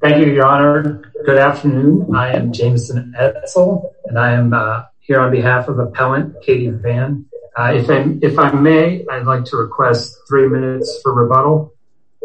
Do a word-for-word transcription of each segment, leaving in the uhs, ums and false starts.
Thank you, Your Honor. Good afternoon. I am Jameson Etzel, and I am uh, here on behalf of Appellant Katie Van. Uh, if, I, if I may, I'd like to request three minutes for rebuttal.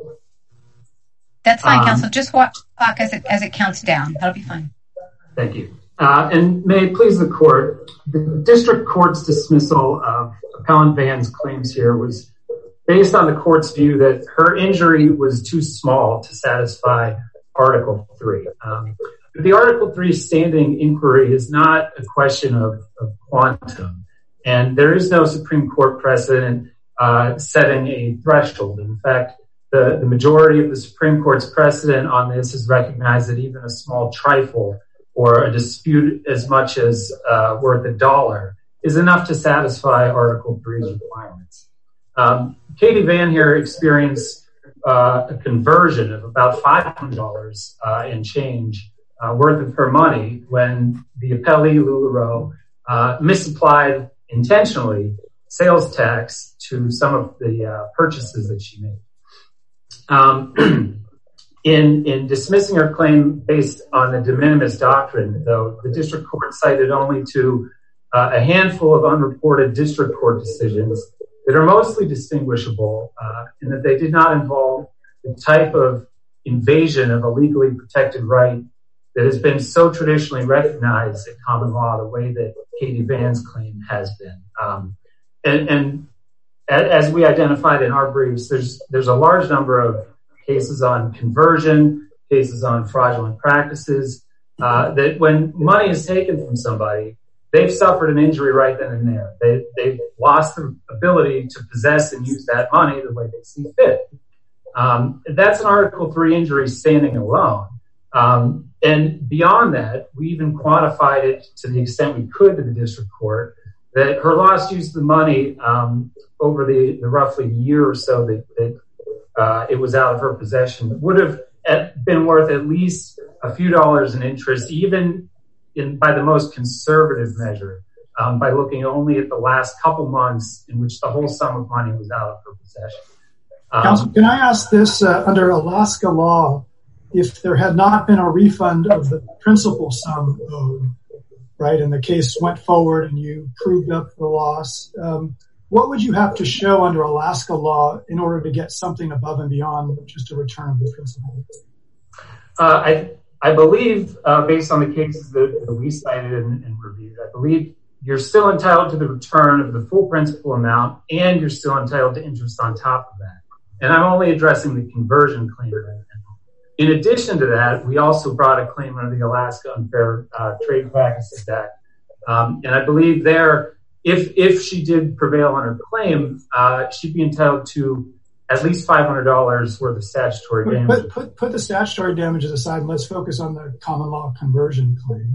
That's fine, um, counsel. Just watch the clock as it, as it counts down. That'll be fine. Thank you. Uh, and may it please the court, the district court's dismissal of Appellant Van's claims here was based on the court's view that her injury was too small to satisfy Article three. Um, the Article three standing inquiry is not a question of, of quantum, and there is no Supreme Court precedent uh, setting a threshold. In fact, the, the majority of the Supreme Court's precedent on this has recognized that even a small trifle or a dispute as much as uh, worth a dollar is enough to satisfy Article three's requirements. Um, Katie Van here experienced uh, a conversion of about five hundred dollars uh, and change uh, worth of her money when the appellee, LuLaRoe, uh, misapplied intentionally sales tax to some of the uh, purchases that she made. Um, in, in dismissing her claim based on the de minimis doctrine, though, the district court cited only to uh, a handful of unreported district court decisions that are mostly distinguishable uh, in that they did not involve the type of invasion of a legally protected right that has been so traditionally recognized in common law the way that Katie Van's claim has been. Um, and, and as we identified in our briefs, there's there's a large number of cases on conversion, cases on fraudulent practices, uh, that when money is taken from somebody, they've suffered an injury right then and there. They, they've lost the ability to possess and use that money the way they see fit. Um, that's an Article three injury standing alone. Um, and beyond that, we even quantified it to the extent we could to the district court that her lost use of the money um, over the, the roughly year or so that, that uh, it was out of her possession would have at, been worth at least a few dollars in interest, even in, by the most conservative measure, um, by looking only at the last couple months in which the whole sum of money was out of her possession. Um, Counsel, can I ask this, uh, under Alaska law, if there had not been a refund of the principal sum owed, right, and the case went forward and you proved up the loss, um, what would you have to show under Alaska law in order to get something above and beyond just a return of the principal? Uh, I I believe, uh, based on the cases that, that we cited and, and reviewed, I believe you're still entitled to the return of the full principal amount and you're still entitled to interest on top of that. And I'm only addressing the conversion claim right now. In addition to that, we also brought a claim under the Alaska Unfair uh, Trade Practices Act. Um, and I believe there, if if she did prevail on her claim, uh, she'd be entitled to at least five hundred dollars worth of statutory damage. Put, put, put the statutory damages aside and let's focus on the common law conversion claim.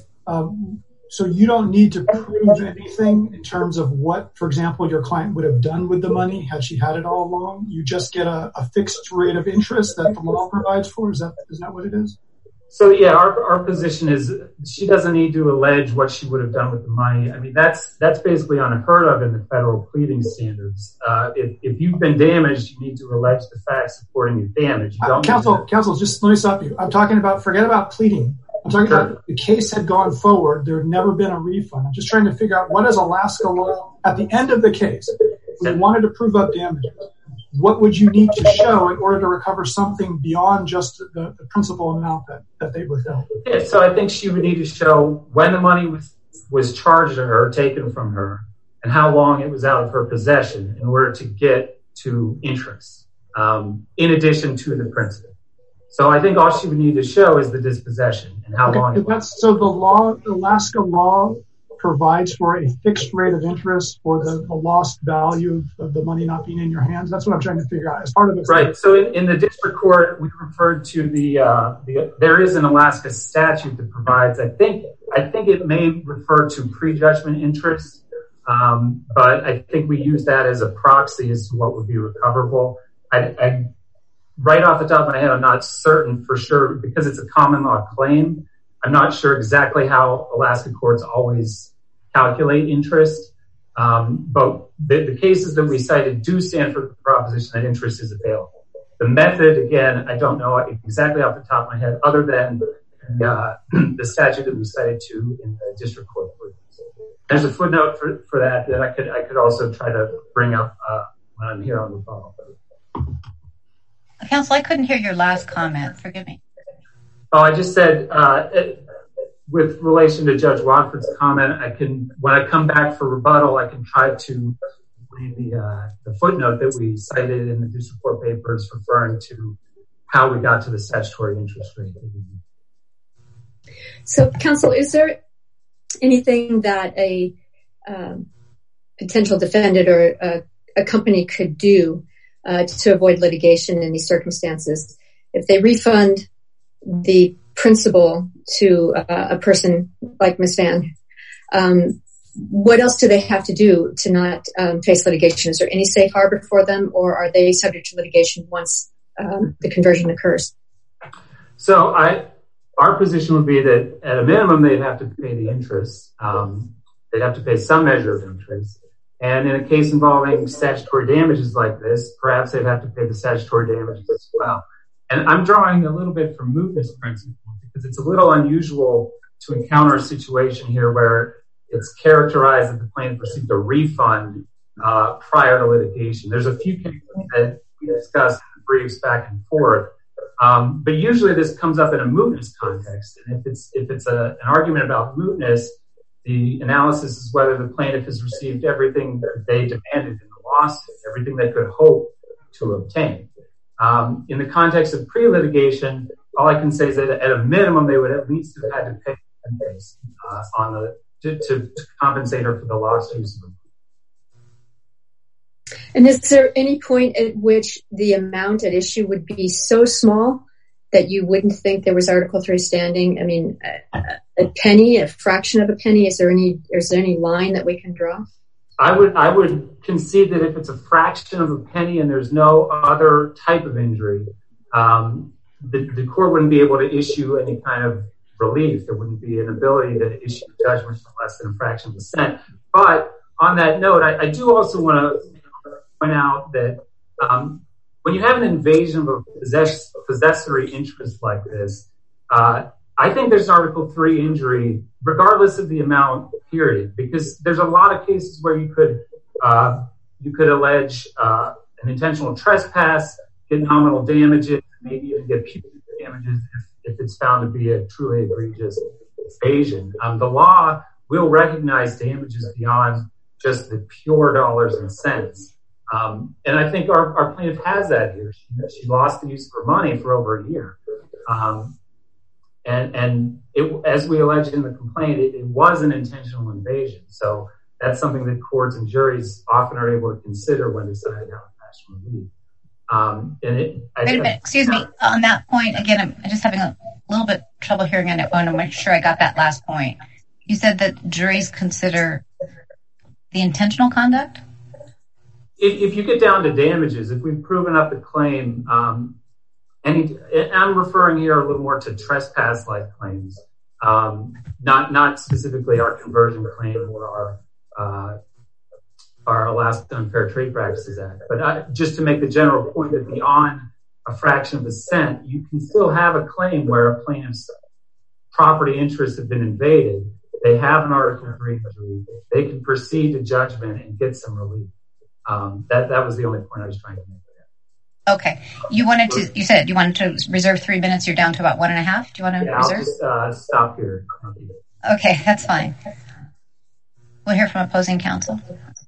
Um, so you don't need to prove anything in terms of what, for example, your client would have done with the money had she had it all along. You just get a, a fixed rate of interest that the law provides for. Is that is that what it is? So, yeah, our, our position is she doesn't need to allege what she would have done with the money. I mean, that's that's basically unheard of in the federal pleading standards. Uh, if, if you've been damaged, you need to allege the facts supporting your damage. You don't uh, counsel, counsel, just let me stop you. I'm talking about, forget about pleading. I'm talking sure. about the case had gone forward. There had never been a refund. I'm just trying to figure out what is Alaska law at the end of the case. We wanted to prove up damages. What would you need to show in order to recover something beyond just the, the principal amount that, that they withheld? Yeah, so I think she would need to show when the money was, was charged to her, taken from her, and how long it was out of her possession in order to get to interest, um, in addition to the principal. So I think all she would need to show is the dispossession and how okay, long it was. That's, so the law, Alaska law provides for a fixed rate of interest for the, the lost value of, of the money not being in your hands. That's what I'm trying to figure out as part of it. Right. So in, in the district court, we referred to the, uh, the, there is an Alaska statute that provides, I think, I think it may refer to prejudgment interest. Um, but I think we use that as a proxy as to what would be recoverable. I, I, right off the top of my head, I'm not certain for sure because it's a common law claim. I'm not sure exactly how Alaska courts always calculate interest, um, but the, the cases that we cited do stand for the proposition that interest is available. The method, again, I don't know exactly off the top of my head, other than uh, the statute that we cited to in the district court. There's a footnote for, for that that I could I could also try to bring up uh, when I'm here on the phone. Counsel, I couldn't hear your last comment. Forgive me. Oh, I just said, uh, it, with relation to Judge Watford's comment, I can, when I come back for rebuttal, I can try to read the, uh, the footnote that we cited in the district court papers referring to how we got to the statutory interest rate. So, counsel, is there anything that a um, potential defendant or a, a company could do uh, to avoid litigation in these circumstances? If they refund the principal to uh, a person like Miz Van, um, what else do they have to do to not um, face litigation? Is there any safe harbor for them, or are they subject to litigation once um, the conversion occurs? So I... Our position would be that at a minimum, they'd have to pay the interest. Um, they'd have to pay some measure of interest. And in a case involving statutory damages like this, perhaps they'd have to pay the statutory damages as well. And I'm drawing a little bit from mootness principle because it's a little unusual to encounter a situation here where it's characterized that the plaintiff received a refund uh, prior to litigation. There's a few cases that we discussed in the briefs back and forth. Um, but usually this comes up in a mootness context. And if it's if it's a, an argument about mootness, the analysis is whether the plaintiff has received everything that they demanded in the lawsuit, everything they could hope to obtain. Um, in the context of pre-litigation, all I can say is that at a minimum, they would at least have had to pay uh, on the to, to, to compensate her for the lost use of the money. And is there any point at which the amount at issue would be so small that you wouldn't think there was Article three standing? I mean, a, a penny, a fraction of a penny. Is there any? Is there any line that we can draw? I would I would concede that if it's a fraction of a penny and there's no other type of injury, um, the, the court wouldn't be able to issue any kind of relief. There wouldn't be an ability to issue judgments for less than a fraction of a cent. But on that note, I, I do also want to point out that um, when you have an invasion of a possess- possessory interest like this, uh, I think there's Article three injury, regardless of the amount, period, because there's a lot of cases where you could uh, you could allege uh, an intentional trespass, get nominal damages, maybe even get punitive damages if, if it's found to be a truly egregious invasion. Um, the law will recognize damages beyond just the pure dollars and cents. Um, and I think our, our plaintiff has that here. She, she lost the use of her money for over a year. Um, and and it, as we allege in the complaint, it, it was an intentional invasion. So that's something that courts and juries often are able to consider when deciding how to fashion relief. Um, and it, I, Wait a minute, excuse me. On that point, again, I'm just having a little bit trouble hearing on it. I want to make sure I got that last point. You said that juries consider the intentional conduct? If, if you get down to damages, if we've proven up the claim, um, any, I'm referring here a little more to trespass-like claims, um, not not specifically our conversion claim or our uh, our Alaska Unfair Trade Practices Act. But I, just to make the general point that beyond a fraction of a cent, you can still have a claim where a plaintiff's property interests have been invaded. They have an Article three injury. They can proceed to judgment and get some relief. Um, that that was the only point I was trying to make. Okay. You wanted to, you said you wanted to reserve three minutes. You're down to about one and a half. Do you want to yeah, reserve? I'll just uh, stop here. Okay, that's fine. We'll hear from opposing counsel.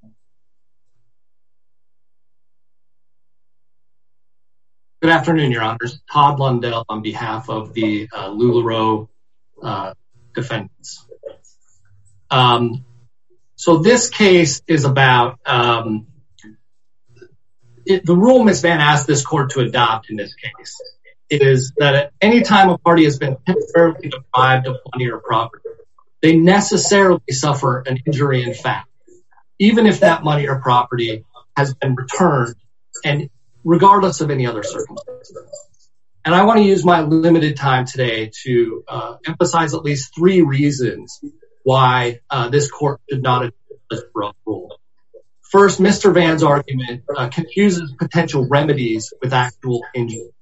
Good afternoon, Your Honors. Todd Lundell on behalf of the uh, LuLaRoe uh, defendants. Um, so this case is about um, it, the rule Miz Van asked this court to adopt in this case is that at any time a party has been temporarily deprived of money or property, they necessarily suffer an injury in fact, even if that money or property has been returned and regardless of any other circumstances. And I want to use my limited time today to uh, emphasize at least three reasons why uh, this court did not adopt this rule. First, Mister Van's argument uh, confuses potential remedies with actual injury.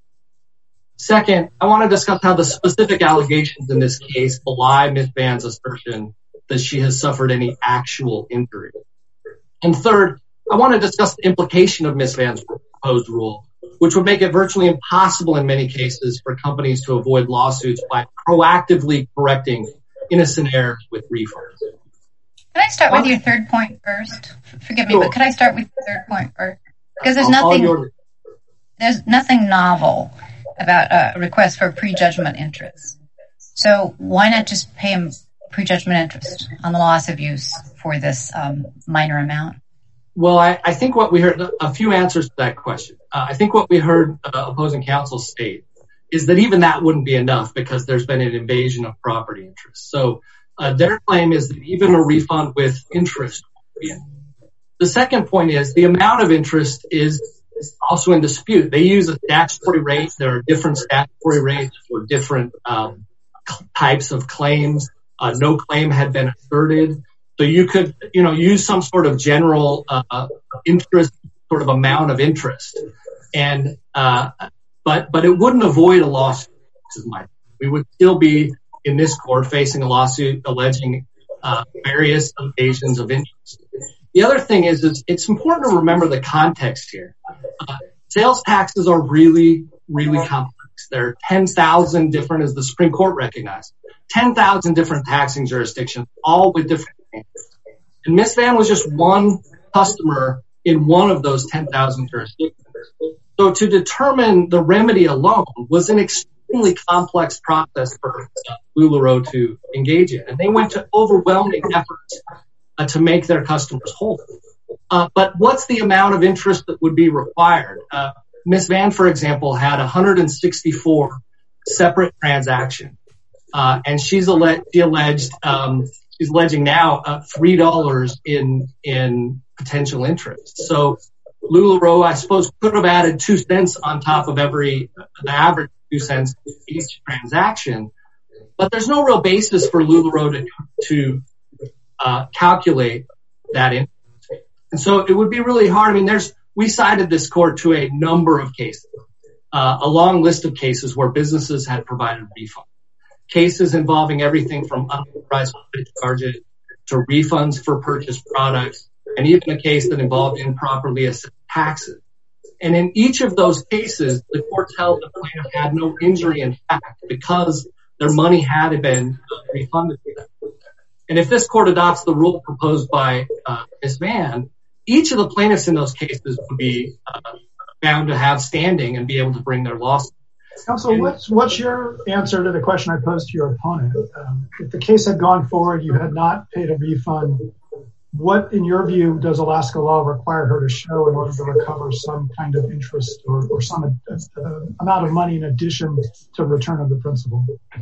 Second, I want to discuss how the specific allegations in this case belie Miz Van's assertion that she has suffered any actual injury. And third, I want to discuss the implication of Miz Van's proposed rule, which would make it virtually impossible in many cases for companies to avoid lawsuits by proactively correcting innocent errors with refunds. Can I start with your third point first? Forgive me, sure. But could I start with your third point first? Because there's nothing, there's nothing novel about a request for prejudgment interest. So why not just pay him prejudgment interest on the loss of use for this um, minor amount? Well, I, I think what we heard, a few answers to that question. Uh, I think what we heard uh, opposing counsel state is that even that wouldn't be enough because there's been an invasion of property interest. So uh, their claim is that even a refund with interest would be enough. The second point is the amount of interest is, is also in dispute. They use a statutory rate. There are different statutory rates for different um, types of claims. Uh, no claim had been asserted. So you could, you know, use some sort of general uh, interest, sort of amount of interest, and uh, but but it wouldn't avoid a lawsuit. This is my, we would still be in this court facing a lawsuit alleging uh, various evasions of interest. The other thing is, is it's important to remember the context here. Uh, sales taxes are really, really complex. There are ten thousand different, as the Supreme Court recognized, ten thousand different taxing jurisdictions, all with different names. And Miz Van was just one customer in one of those ten thousand jurisdictions. So to determine the remedy alone was an extremely complex process for uh, LuLaRoe to engage in. And they went to overwhelming efforts uh, to make their customers whole. Uh, but what's the amount of interest that would be required? Uh, Miz Van, for example, had one hundred sixty-four separate transactions. Uh, and she's alle- she alleged, um, she's alleging now uh, three dollars in, in potential interest. So LuLaRoe, I suppose, could have added two cents on top of every, the average two cents each transaction. But there's no real basis for LuLaRoe to, to uh, calculate that interest. And so it would be really hard. I mean, there's, we cited this court to a number of cases, uh, a long list of cases where businesses had provided refunds. Cases involving everything from unauthorized charges to refunds for purchased products, and even a case that involved improperly assessed taxes. And in each of those cases, the courts held the plaintiff had no injury in fact because their money had been refunded to them. And if this court adopts the rule proposed by uh, Miz Van, each of the plaintiffs in those cases would be uh, bound to have standing and be able to bring their lawsuit. Counsel, what's what's your answer to the question I posed to your opponent? Um, if the case had gone forward, you had not paid a refund, what, in your view, does Alaska law require her to show in order to recover some kind of interest or, or some uh, amount of money in addition to return of the principal?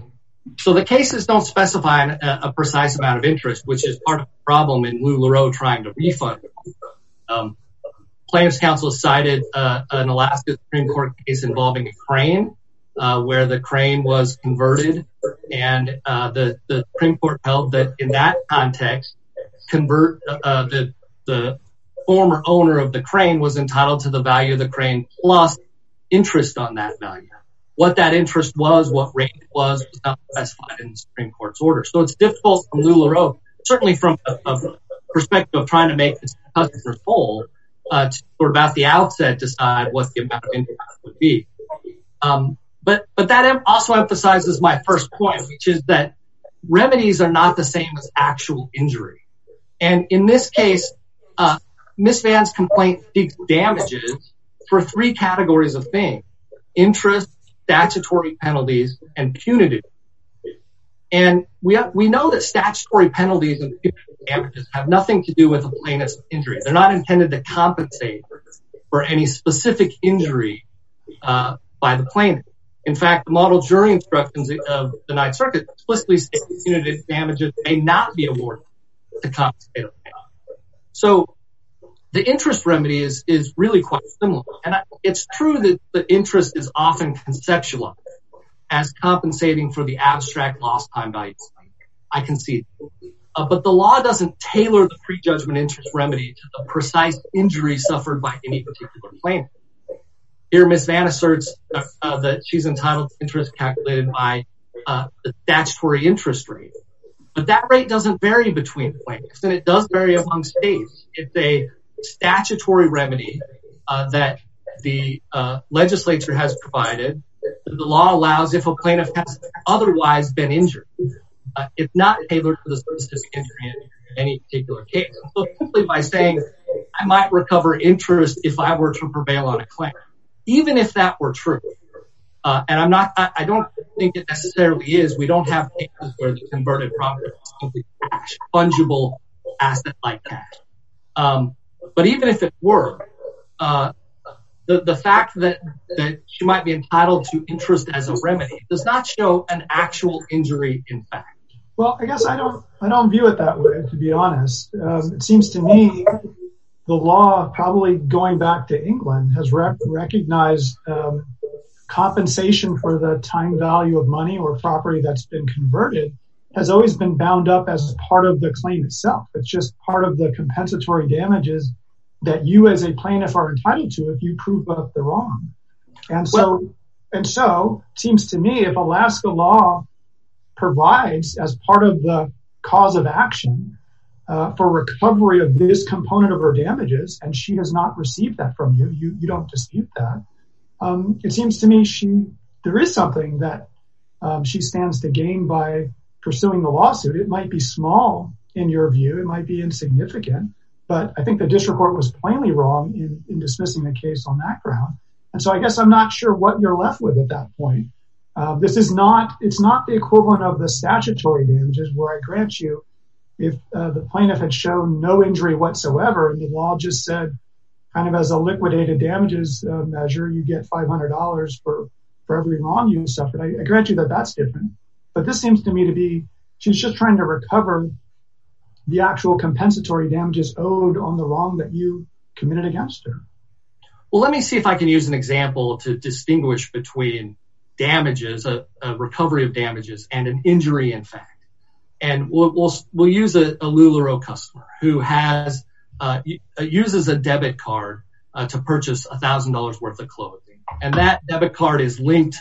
So the cases don't specify a, a precise amount of interest, which is part of the problem in LuLaRoe trying to refund. Um, plaintiff's counsel cited uh, an Alaska Supreme Court case involving a crane. Uh, where the crane was converted, and uh, the, the Supreme Court held that in that context, convert uh, the the former owner of the crane was entitled to the value of the crane plus interest on that value. What that interest was, what rate it was, was not specified in the Supreme Court's order. So it's difficult from LuLaRoe, certainly from a, a perspective of trying to make the customers whole, uh, to sort of at the outset decide what the amount of interest would be. Um, But but that also emphasizes my first point, which is that remedies are not the same as actual injury. And in this case, uh, Miz Van's complaint seeks damages for three categories of things: interest, statutory penalties, and punitive. And we we know that statutory penalties and punitive damages have nothing to do with a plaintiff's injury. They're not intended to compensate for any specific injury uh, by the plaintiff. In fact, the model jury instructions of the Ninth Circuit explicitly state that punitive damages may not be awarded to compensate a plaintiff. So the interest remedy is, is really quite similar. And I, it's true that the interest is often conceptualized as compensating for the abstract lost time value. I concede. Uh, but the law doesn't tailor the prejudgment interest remedy to the precise injury suffered by any particular plaintiff. Here, Miz Vann asserts uh, uh, that she's entitled to interest calculated by uh, the statutory interest rate. But that rate doesn't vary between plaintiffs, and it does vary among states. It's a statutory remedy uh, that the uh, legislature has provided. The law allows if a plaintiff has otherwise been injured. Uh, it's not tailored to the specific injury in any particular case. So simply by saying, I might recover interest if I were to prevail on a claim, even if that were true. Uh, and I'm not, I, I don't think it necessarily is. We don't have cases where the converted property is simply cash, fungible asset like cash. Um, but even if it were, uh, the, the fact that, that she might be entitled to interest as a remedy does not show an actual injury in fact. Well, I guess I don't, I don't view it that way, to be honest. Um, it seems to me the law, probably going back to England, has rec- recognized um, compensation for the time value of money or property that's been converted has always been bound up as part of the claim itself. It's just part of the compensatory damages that you as a plaintiff are entitled to if you prove up the wrong. And so, well, and so it seems to me if Alaska law provides as part of the cause of action uh, for recovery of this component of her damages, and she has not received that from you, you, you don't dispute that. Um, it seems to me she, there is something that um, she stands to gain by pursuing the lawsuit. It might be small in your view, it might be insignificant, but I think the district court was plainly wrong in, in dismissing the case on that ground. And so I guess I'm not sure what you're left with at that point. Uh, this is not, it's not the equivalent of the statutory damages where I grant you if uh, the plaintiff had shown no injury whatsoever and the law just said kind of as a liquidated damages uh, measure, you get five hundred dollars for, for every wrong you suffered. I, I grant you that that's different, but this seems to me to be, she's just trying to recover the actual compensatory damages owed on the wrong that you committed against her. Well, let me see if I can use an example to distinguish between damages, a, a recovery of damages, and an injury in fact. And we'll we'll, we'll use a, a LuLaRoe customer who has uh, uses a debit card uh, to purchase one thousand dollars worth of clothing. And that debit card is linked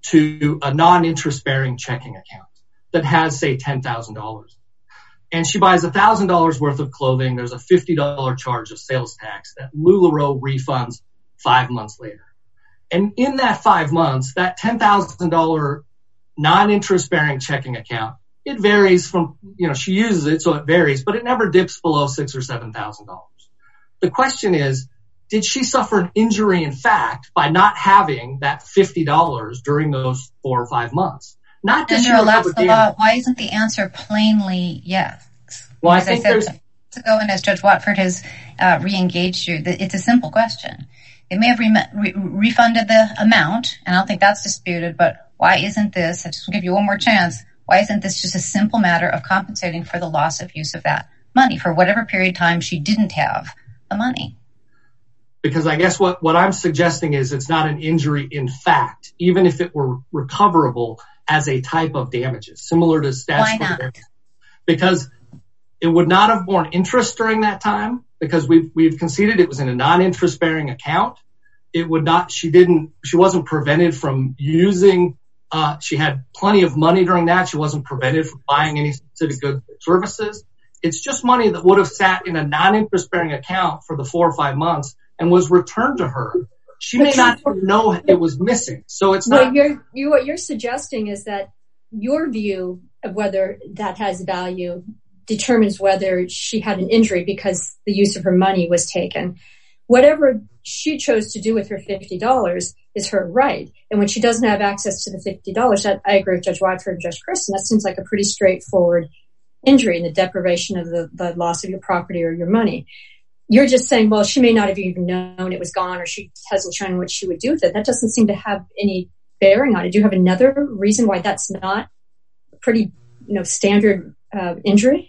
to a non-interest-bearing checking account that has, say, ten thousand dollars. And she buys one thousand dollars worth of clothing. There's a fifty dollars charge of sales tax that LuLaRoe refunds five months later. And in that five months, that ten thousand dollars non-interest-bearing checking account, it varies from, you know, she uses it, so it varies, but it never dips below six thousand dollars or seven thousand dollars. The question is, did she suffer an injury in fact by not having that fifty dollars during those four or five months? Not that Under Alaska law, why isn't the answer plainly yes? Well, because I think I there's... said to go, and as Judge Watford has uh, re-engaged you, it's a simple question. They may have re- re- refunded the amount, and I don't think that's disputed, but why isn't this, I just will give you one more chance, why isn't this just a simple matter of compensating for the loss of use of that money for whatever period of time she didn't have the money? Because I guess what, what I'm suggesting is it's not an injury in fact, even if it were recoverable as a type of damages, similar to statutory. Why not? Because it would not have borne interest during that time, because we've, we've conceded it was in a non-interest bearing account. It would not, she didn't, she wasn't prevented from using, uh, she had plenty of money during that. She wasn't prevented from buying any specific goods or services. It's just money that would have sat in a non-interest bearing account for the four or five months and was returned to her. She may not know it was missing. So it's not. What you're, you, what you're suggesting is that your view of whether that has value determines whether she had an injury because the use of her money was taken. Whatever she chose to do with her fifty dollars is her right. And when she doesn't have access to the fifty dollars, that, I agree with Judge Watford and Judge Kristen, that seems like a pretty straightforward injury in the deprivation of the, the loss of your property or your money. You're just saying, well, she may not have even known it was gone or she hasn't shown what she would do with it. That doesn't seem to have any bearing on it. Do you have another reason why that's not a pretty, you know, standard uh, injury?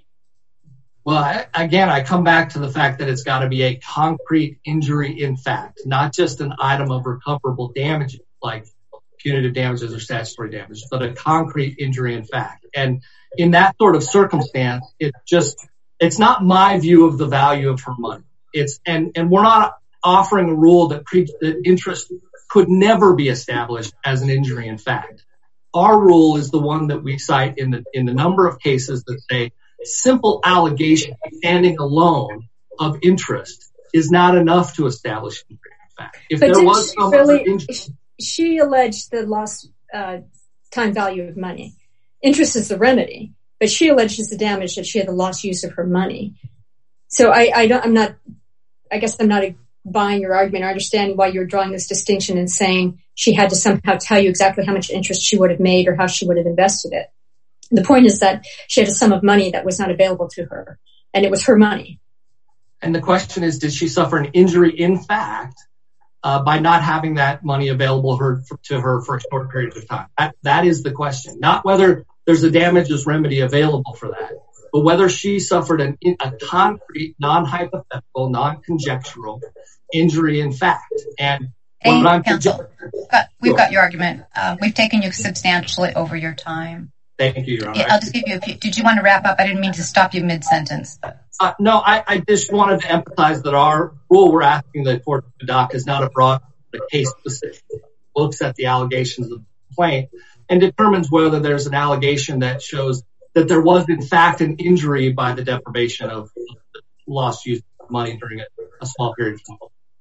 Well, I, again, I come back to the fact that it's got to be a concrete injury in fact, not just an item of recoverable damages like punitive damages or statutory damages, but a concrete injury in fact. And in that sort of circumstance, it just, it's not my view of the value of her money. It's, and, and we're not offering a rule that, pre, that interest could never be established as an injury in fact. Our rule is the one that we cite in the, in the number of cases that say simple allegation standing alone of interest is not enough to establish injury in fact. If but there was some really, injury, she alleged the lost uh, time value of money. Interest is the remedy, but she alleges the damage that she had the lost use of her money. So I, I don't, I'm not, I guess I'm not buying your argument or understanding why you're drawing this distinction and saying she had to somehow tell you exactly how much interest she would have made or how she would have invested it. The point is that she had a sum of money that was not available to her, and it was her money. And the question is, did she suffer an injury in fact uh, by not having that money available her, for, to her for a short period of time? That, that is the question, not whether there's a damages remedy available for that, but whether she suffered an, a concrete, non-hypothetical, non-conjectural injury in fact. And hey, counsel, we've got, we've got your argument. Uh, we've taken you substantially over your time. Thank you, Your Honor. I'll just give you a few. Did you want to wrap up? I didn't mean to stop you mid-sentence. Uh, no, I, I just wanted to emphasize that our rule we're asking the court to adopt is not a broad case specific. It looks at the allegations of the complaint and determines whether there's an allegation that shows that there was in fact an injury by the deprivation of lost use of money during a, a small period of time.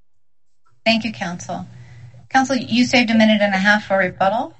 Thank you, counsel. Counsel, you saved a minute and a half for rebuttal.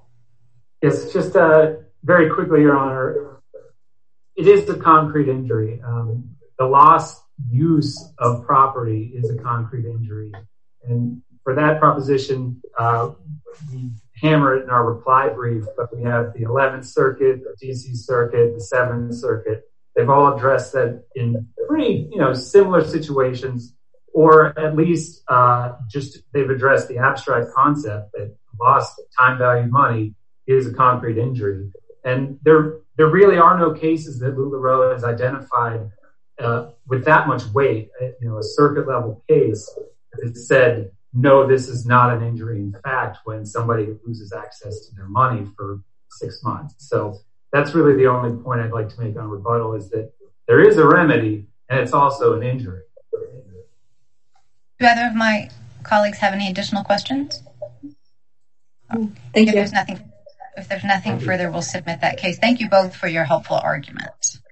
Yes, just uh, very quickly, Your Honor. It is a concrete injury. Um, the lost use of property is a concrete injury. And for that proposition, uh, we hammer it in our reply brief, but we have the eleventh Circuit, the D C Circuit, the seventh Circuit. They've all addressed that in pretty, you know, similar situations, or at least uh, just they've addressed the abstract concept that lost time value money is a concrete injury. And there there really are no cases that LuLaRoe has identified uh, with that much weight, you know, a circuit level case that said, no, this is not an injury in fact when somebody loses access to their money for six months. So that's really the only point I'd like to make on rebuttal, is that there is a remedy and it's also an injury. Do either of my colleagues have any additional questions? Thank if you. There's nothing, if there's nothing further, we'll submit that case. Thank you both for your helpful arguments.